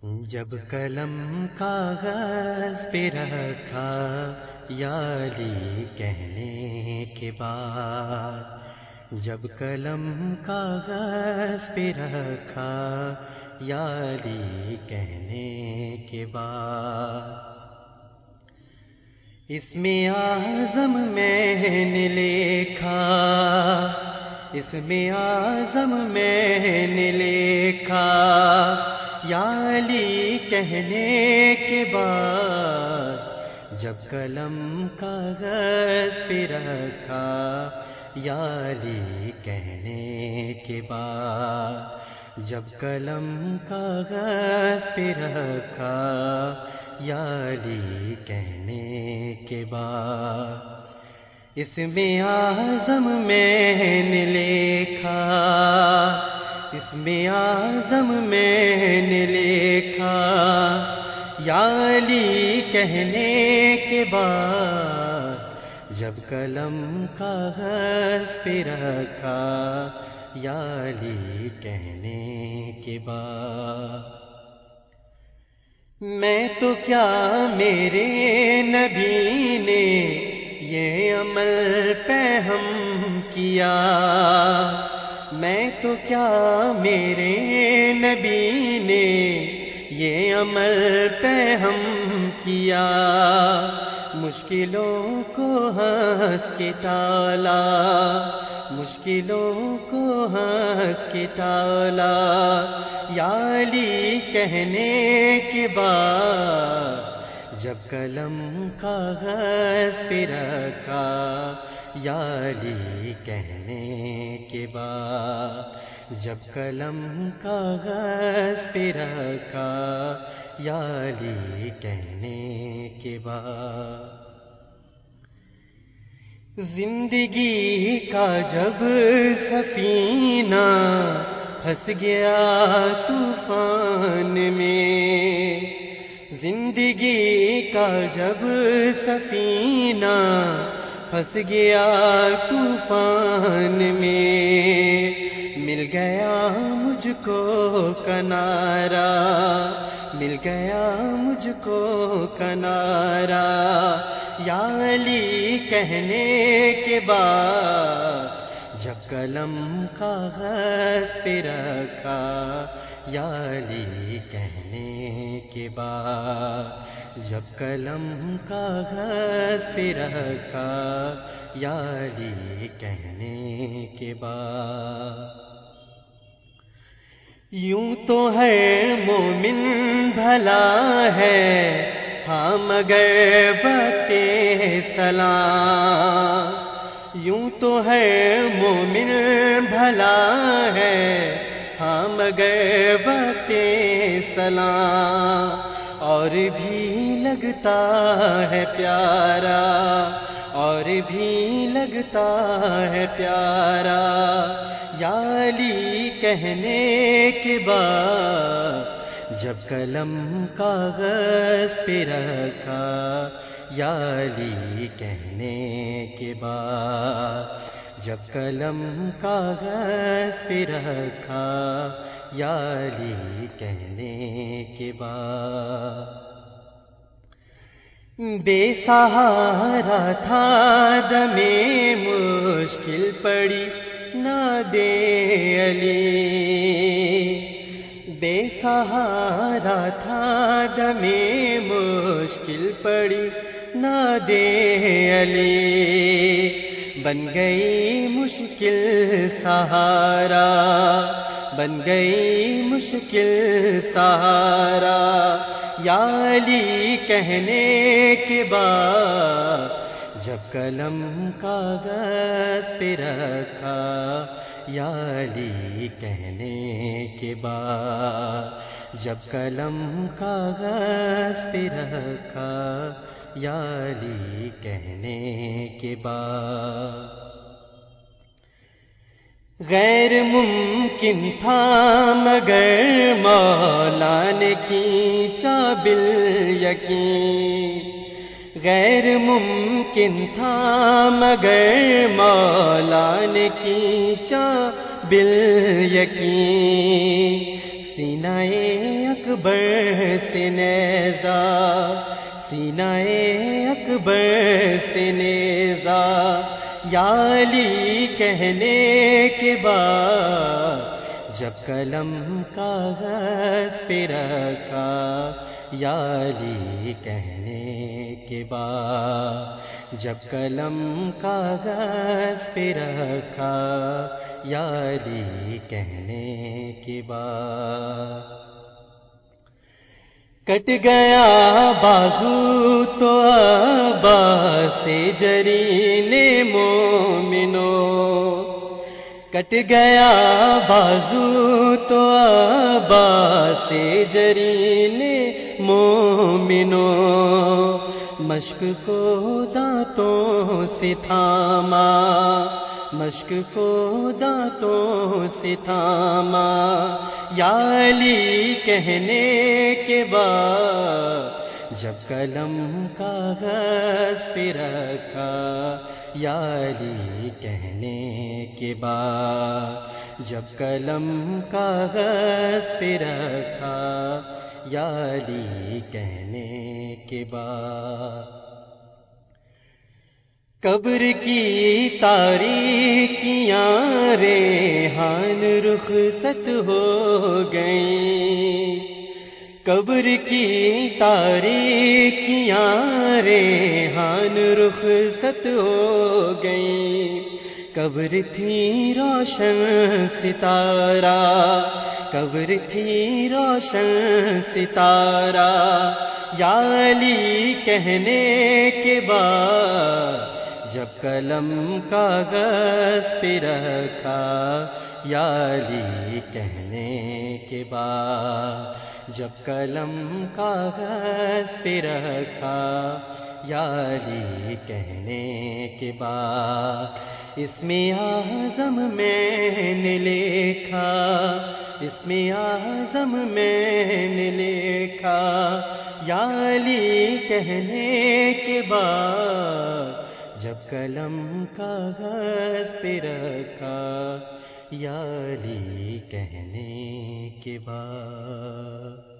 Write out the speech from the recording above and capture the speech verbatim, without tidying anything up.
جب قلم کاغذ پہ رکھا یا علی کہنے کے بعد، جب قلم کاغذ پہ رکھا یا علی کہنے کے بعد، اس میں اعظم میں نے لکھا، اس میں اعظم میں نے لکھا یا علی کہنے کے بعد، جب قلم کاغذ پہ رکھا یا علی کہنے کے بعد، جب قلم کاغذ پہ رکھا یا علی کہنے کے بعد، اس میں اعظم میں نے لکھا، اس میں اعظم میں نے لکھا یا علی کہنے کے بعد، جب قلم کاغذ پہ رکھا یا علی کہنے کے بعد، میں تو کیا میرے نبی نے یہ عمل پہ ہم کیا، میں تو کیا میرے نبی نے یہ عمل پہ ہم کیا، مشکلوں کو ہنس کے ٹالا، مشکلوں کو ہنس کے ٹالا یا علی کہنے کے بعد، جب قلم کاغذ پہ رکھا یا علی کہنے کے بعد، جب قلم کاغذ پہ رکھا یا علی کہنے کے بعد، زندگی کا جب سفینہ پھنس گیا طوفان میں، زندگی کا جب سفینہ پھنس گیا طوفان میں، مل گیا مجھ کو کنارہ، مل گیا مجھ کو کنارہ یا علی کہنے کے بعد، جب قلم کاغذ پہ رکھا یا علی کہنے کے بعد، جب قلم کاغذ پہ رکھا یا علی کہنے کے بعد، یوں تو ہے مومن بھلا ہے ہاں مگر وقت سلام، یوں تو ہے مومن بھلا ہے ہاں مگر وقت سلام، اور بھی لگتا ہے پیارا، اور بھی لگتا ہے پیارا یا علی کہنے کے بعد، جب قلم کاغذ پہ رکھا یا علی کہنے کے بعد، جب قلم کاغذ پہ رکھا یا علی کہنے کے بعد، بے سہارا تھا دم مشکل پڑی نہ دے علی، بے سہارا تھا دم مشکل پڑی نہ دے علی، بن گئی مشکل سہارا، بن گئی مشکل سہارا یا علی کہنے کے بعد، جب قلم کاغذ پہ رکھا یا علی کہنے کے بعد، جب قلم کاغذ پہ رکھا یا علی کہنے کے بعد، غیر ممکن تھا مگر مولا نے کھینچا بالیقین، غیر ممکن تھا مگر مولا نے کھینچا بالیقین، سینہ اکبر سے نیزہ، سینہ اکبر سے نیزہ، یا علی کہنے کے بعد جب قلم کاغذ پہ رکھا، یا علی کہنے کے بعد جب قلم کاغذ پہ رکھا، یا علی کہنے کے بعد کٹ گیا بازو تو عباس سے جرین مومنو، کٹ گیا بازو تو عباس سے جرین مومنو، مشک کو دانتوں سے تھاما، مشک کو دانتوں سے تھاما، یا علی کہنے کے بعد جب قلم کاغذ پہ رکھا، یا علی کہنے کے بعد جب قلم کاغذ پہ رکھا، یا علی کہنے کے بعد قبر کی تاریکیاں ریحان رخصت ہو گئیں، قبر کی تاریکیاں ریحان رخصت ہو گئیں، قبر تھی روشن ستارہ، قبر تھی روشن ستارہ، یا علی کہنے کے بعد جب قلم کاغذ پہ رکھا، یا علی کہنے کے بعد جب قلم کاغذ پہ رکھا، یا علی کہنے کے بعد اس میں اعظم میں نے لکھا، اس میں اعظم میں نے لکھا، یا علی کہنے کے بعد جب قلم کاغذ پہ رکھا، یا علی کہنے کے بعد